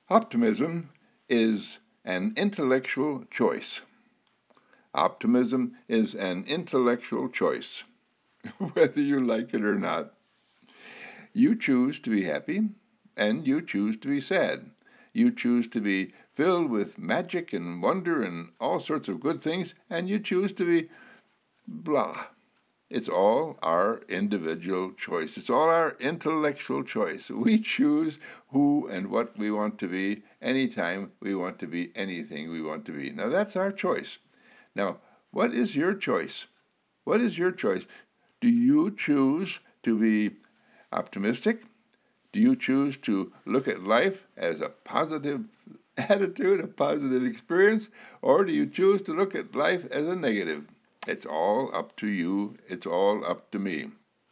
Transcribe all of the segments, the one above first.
Optimism is an intellectual choice. Optimism is an intellectual choice, whether you like it or not. You choose to be happy, and you choose to be sad. You choose to be filled with magic and wonder and all sorts of good things, and you choose to be blah. It's all our individual choice. It's all our intellectual choice. We choose who and what we want to be anytime we want to be anything we want to be. Now, that's our choice. Now, what is your choice? What is your choice? Do you choose to be optimistic? Do you choose to look at life as a positive attitude, a positive experience? Or do you choose to look at life as a negative? It's all up to you. It's all up to me.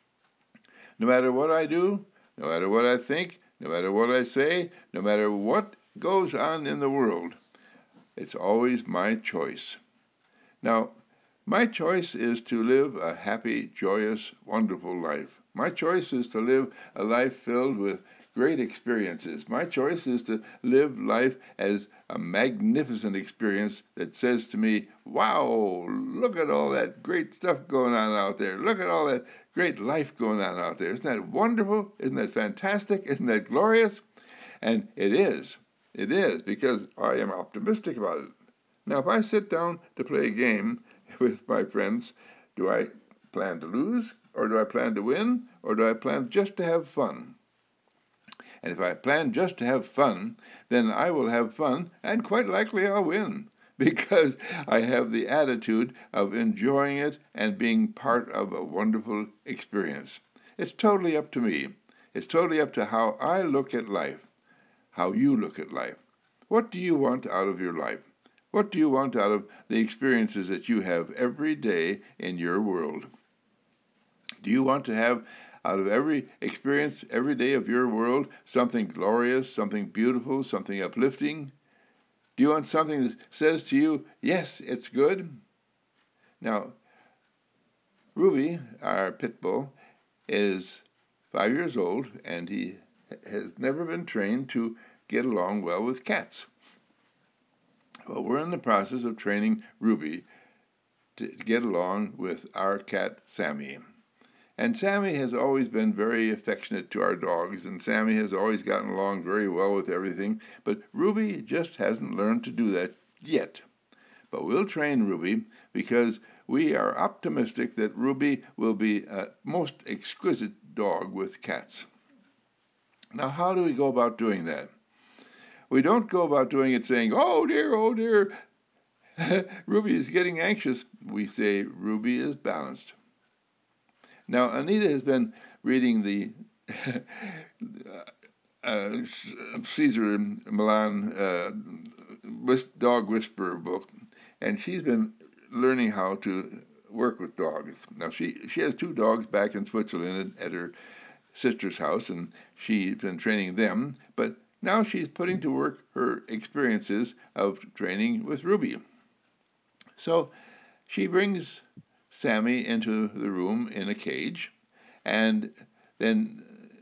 No matter what I do, no matter what I think, no matter what I say, no matter what goes on in the world, it's always my choice. Now, my choice is to live a happy, joyous, wonderful life. My choice is to live a life filled with great experiences. My choice is to live life as a magnificent experience that says to me, wow, look at all that great stuff going on out there. Look at all that great life going on out there. Isn't that wonderful? Isn't that fantastic? Isn't that glorious? And it is. It is, because I am optimistic about it. Now, if I sit down to play a game with my friends, do I plan to lose, or do I plan to win, or do I plan just to have fun? And if I plan just to have fun, then I will have fun, and quite likely I'll win, because I have the attitude of enjoying it and being part of a wonderful experience. It's totally up to me. It's totally up to how I look at life, how you look at life. What do you want out of your life? What do you want out of the experiences that you have every day in your world? Do you want to have out of every experience, every day of your world, something glorious, something beautiful, something uplifting? Do you want something that says to you, yes, it's good? Now, Ruby, our pit bull, is 5 years old, and he has never been trained to get along well with cats. Well, we're in the process of training Ruby to get along with our cat, Sammy. And Sammy has always been very affectionate to our dogs, and Sammy has always gotten along very well with everything, but Ruby just hasn't learned to do that yet. But we'll train Ruby, because we are optimistic that Ruby will be a most exquisite dog with cats. Now, how do we go about doing that? We don't go about doing it saying, oh dear, Ruby is getting anxious. We say, Ruby is balanced. Now, Anita has been reading the Cesar Millan Dog Whisperer book, and she's been learning how to work with dogs. Now, she has 2 dogs back in Switzerland at her sister's house, and she's been training them, but now she's putting to work her experiences of training with Ruby. So she brings Sammy into the room in a cage, and then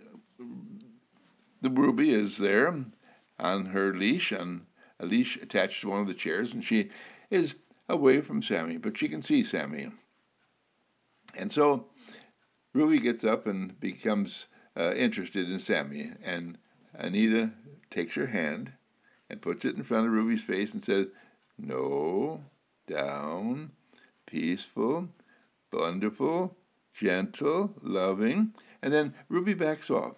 the Ruby is there on her leash, on a leash attached to one of the chairs, and she is away from Sammy, but she can see Sammy. And so Ruby gets up and becomes interested in Sammy, and Anita takes her hand and puts it in front of Ruby's face and says, no, down, peaceful, wonderful, gentle, loving, and then Ruby backs off.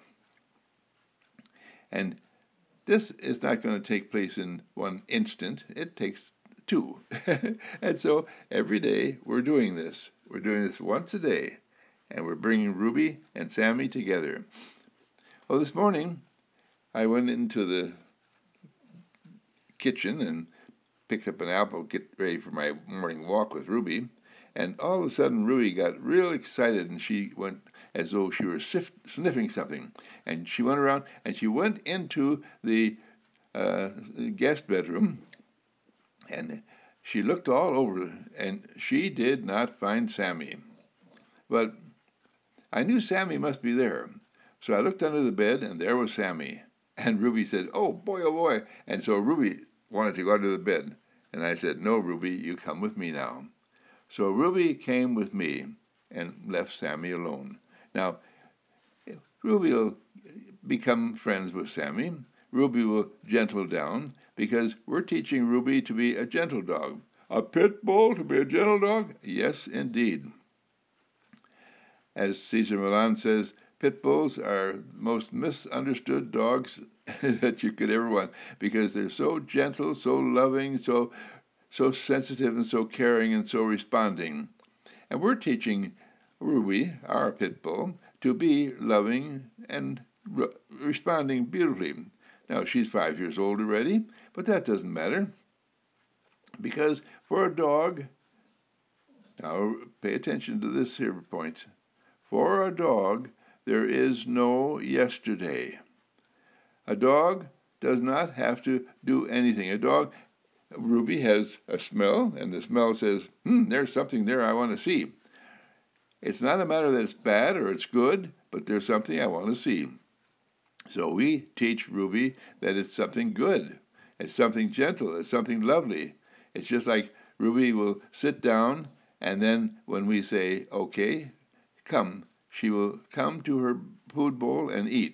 And this is not going to take place in one instant. It takes 2. And so every day we're doing this. We're doing this once a day, and we're bringing Ruby and Sammy together. Well, this morning I went into the kitchen and picked up an apple, get ready for my morning walk with Ruby, and all of a sudden Ruby got real excited, and she went as though she were sniffing something, and she went around and she went into the guest bedroom, and she looked all over, and she did not find Sammy. But I knew Sammy must be there, so I looked under the bed, and there was Sammy. And Ruby said, oh boy. And so Ruby wanted to go under the bed. And I said, no, Ruby, you come with me now. So Ruby came with me and left Sammy alone. Now, Ruby will become friends with Sammy. Ruby will gentle down because we're teaching Ruby to be a gentle dog. A pit bull to be a gentle dog? Yes, indeed. As Cesar Millan says, pit bulls are the most misunderstood dogs that you could ever want because they're so gentle, so loving, so sensitive and so caring and so responding. And we're teaching Ruby, our pit bull, to be loving and responding beautifully. Now, she's 5 years old already, but that doesn't matter because for a dog, now pay attention to this here point, for a dog, there is no yesterday. A dog does not have to do anything. Ruby has a smell, and the smell says, there's something there I want to see. It's not a matter that it's bad or it's good, but there's something I want to see. So we teach Ruby that it's something good. It's something gentle. It's something lovely. It's just like Ruby will sit down, and then when we say, okay, come, she will come to her food bowl and eat.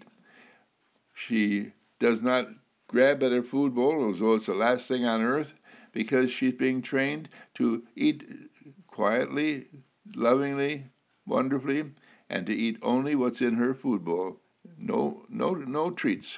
She does not grab at her food bowl as though it's the last thing on earth because she's being trained to eat quietly, lovingly, wonderfully, and to eat only what's in her food bowl. No treats.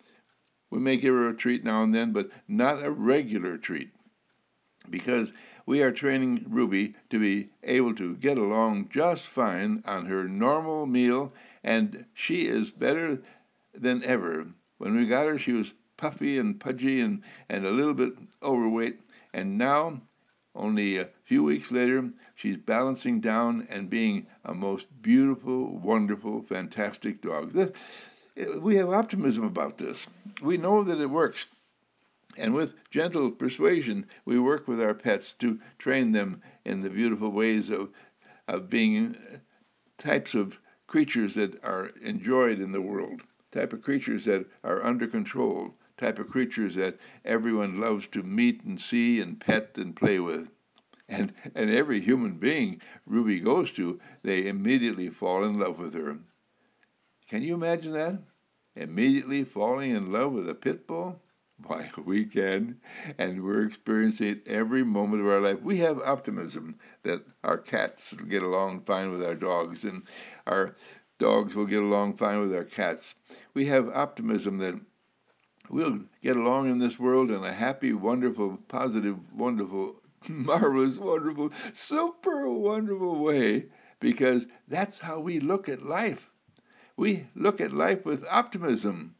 We may give her a treat now and then, but not a regular treat, because we are training Ruby to be able to get along just fine on her normal meal, and she is better than ever. When we got her, she was puffy and pudgy and a little bit overweight, and now, only a few weeks later, she's balancing down and being a most beautiful, wonderful, fantastic dog. We have optimism about this. We know that it works. And with gentle persuasion, we work with our pets to train them in the beautiful ways of being types of creatures that are enjoyed in the world, type of creatures that are under control, type of creatures that everyone loves to meet and see and pet and play with. And every human being Ruby goes to, they immediately fall in love with her. Can you imagine that? Immediately falling in love with a pit bull? Why, we can, and we're experiencing it every moment of our life. We have optimism that our cats will get along fine with our dogs, and our dogs will get along fine with our cats. We have optimism that we'll get along in this world in a happy, wonderful, positive, wonderful, marvelous, wonderful, super wonderful way, because that's how we look at life. We look at life with optimism.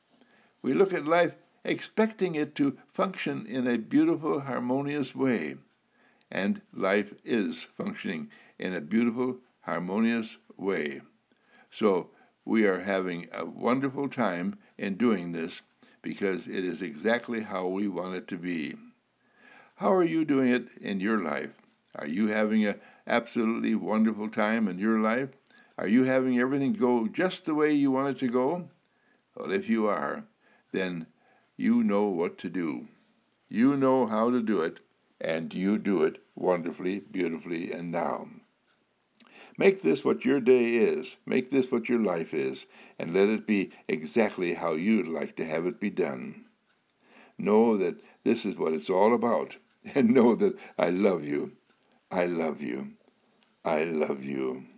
We look at life expecting it to function in a beautiful, harmonious way. And life is functioning in a beautiful, harmonious way. So we are having a wonderful time in doing this because it is exactly how we want it to be. How are you doing it in your life? Are you having an absolutely wonderful time in your life? Are you having everything go just the way you want it to go? Well, if you are, then you know what to do. You know how to do it, and you do it wonderfully, beautifully, and now. Make this what your day is. Make this what your life is, and let it be exactly how you'd like to have it be done. Know that this is what it's all about, and know that I love you. I love you. I love you.